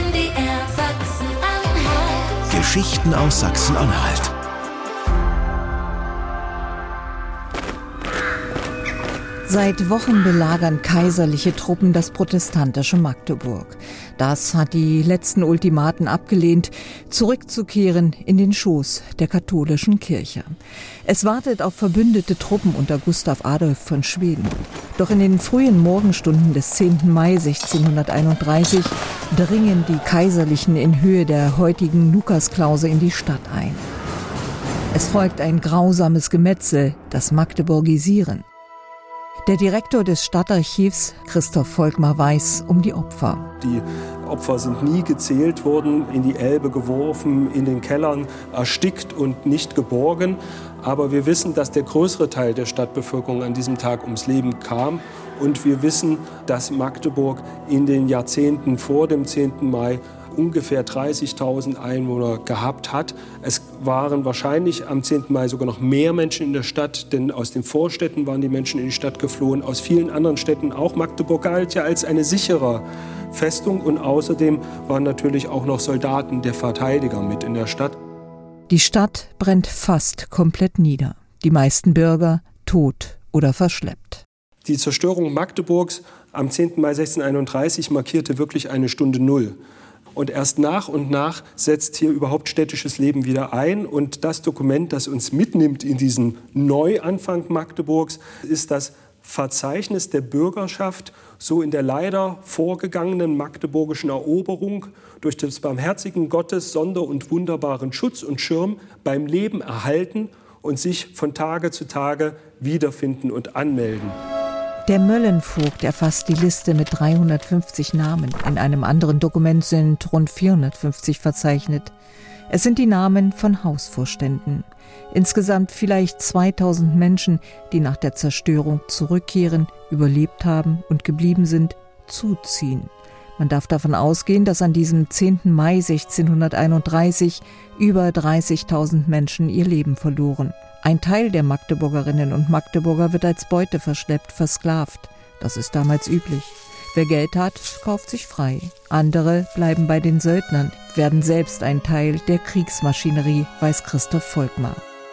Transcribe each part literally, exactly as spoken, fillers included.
M D R Sachsen-Anhalt. Geschichten aus Sachsen-Anhalt. Seit Wochen belagern kaiserliche Truppen das protestantische Magdeburg. Das hat die letzten Ultimaten abgelehnt, zurückzukehren in den Schoß der katholischen Kirche. Es wartet auf verbündete Truppen unter Gustav Adolf von Schweden. Doch in den frühen Morgenstunden des zehnten Mai sechzehnhunderteinunddreißig dringen die Kaiserlichen in Höhe der heutigen Lukasklause in die Stadt ein. Es folgt ein grausames Gemetzel, das Magdeburgisieren. Der Direktor des Stadtarchivs, Christoph Volkmar, weiß um die Opfer. Die Opfer sind nie gezählt worden, in die Elbe geworfen, in den Kellern erstickt und nicht geborgen. Aber wir wissen, dass der größere Teil der Stadtbevölkerung an diesem Tag ums Leben kam. Und wir wissen, dass Magdeburg in den Jahrzehnten vor dem zehnten Mai ungefähr dreißigtausend Einwohner gehabt hat. Es waren wahrscheinlich am zehnten Mai sogar noch mehr Menschen in der Stadt, denn aus den Vorstädten waren die Menschen in die Stadt geflohen, aus vielen anderen Städten. Auch Magdeburg galt ja als eine sichere Festung und außerdem waren natürlich auch noch Soldaten der Verteidiger mit in der Stadt. Die Stadt brennt fast komplett nieder. Die meisten Bürger tot oder verschleppt. Die Zerstörung Magdeburgs am zehnten Mai sechzehnhunderteinunddreißig markierte wirklich eine Stunde Null. Und erst nach und nach setzt hier überhaupt städtisches Leben wieder ein. Und das Dokument, das uns mitnimmt in diesen Neuanfang Magdeburgs, ist das Verzeichnis der Bürgerschaft, so in der leider vorgegangenen magdeburgischen Eroberung durch des barmherzigen Gottes Sonder- und wunderbaren Schutz und Schirm beim Leben erhalten und sich von Tage zu Tage wiederfinden und anmelden. Der Möllenvogt erfasst die Liste mit dreihundertfünfzig Namen. In einem anderen Dokument sind rund vierhundertfünfzig verzeichnet. Es sind die Namen von Hausvorständen. Insgesamt vielleicht zweitausend Menschen, die nach der Zerstörung zurückkehren, überlebt haben und geblieben sind, zuziehen. Man darf davon ausgehen, dass an diesem zehnten Mai sechzehnhunderteinunddreißig über dreißigtausend Menschen ihr Leben verloren. Ein Teil der Magdeburgerinnen und Magdeburger wird als Beute verschleppt, versklavt. Das ist damals üblich. Wer Geld hat, kauft sich frei. Andere bleiben bei den Söldnern, werden selbst ein Teil der Kriegsmaschinerie, weiß Christoph Volkmar.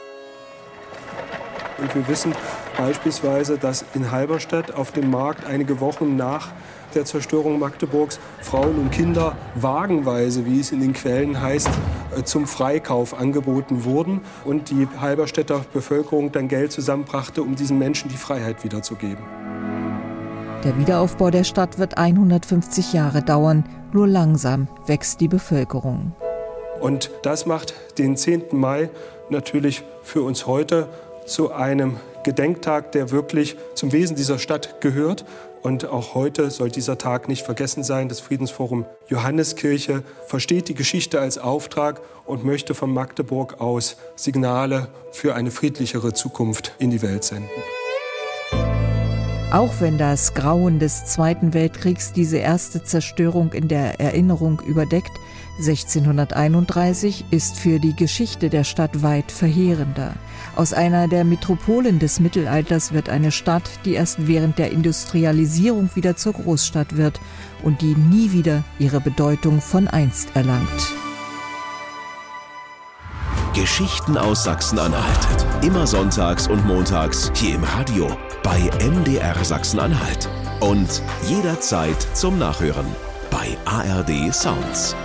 Und wir wissen beispielsweise, dass in Halberstadt auf dem Markt einige Wochen nach der Zerstörung Magdeburgs Frauen und Kinder wagenweise, wie es in den Quellen heißt, zum Freikauf angeboten wurden und die Halberstädter Bevölkerung dann Geld zusammenbrachte, um diesen Menschen die Freiheit wiederzugeben. Der Wiederaufbau der Stadt wird hundertfünfzig Jahre dauern, nur langsam wächst die Bevölkerung. Und das macht den zehnten Mai natürlich für uns heute zu einem Gedenktag, der wirklich zum Wesen dieser Stadt gehört. Und auch heute soll dieser Tag nicht vergessen sein. Das Friedensforum Johanneskirche versteht die Geschichte als Auftrag und möchte von Magdeburg aus Signale für eine friedlichere Zukunft in die Welt senden. Auch wenn das Grauen des Zweiten Weltkriegs diese erste Zerstörung in der Erinnerung überdeckt, sechzehnhunderteinunddreißig ist für die Geschichte der Stadt weit verheerender. Aus einer der Metropolen des Mittelalters wird eine Stadt, die erst während der Industrialisierung wieder zur Großstadt wird und die nie wieder ihre Bedeutung von einst erlangt. Geschichten aus Sachsen-Anhalt. Immer sonntags und montags hier im Radio bei M D R Sachsen-Anhalt. Und jederzeit zum Nachhören bei A R D Sounds.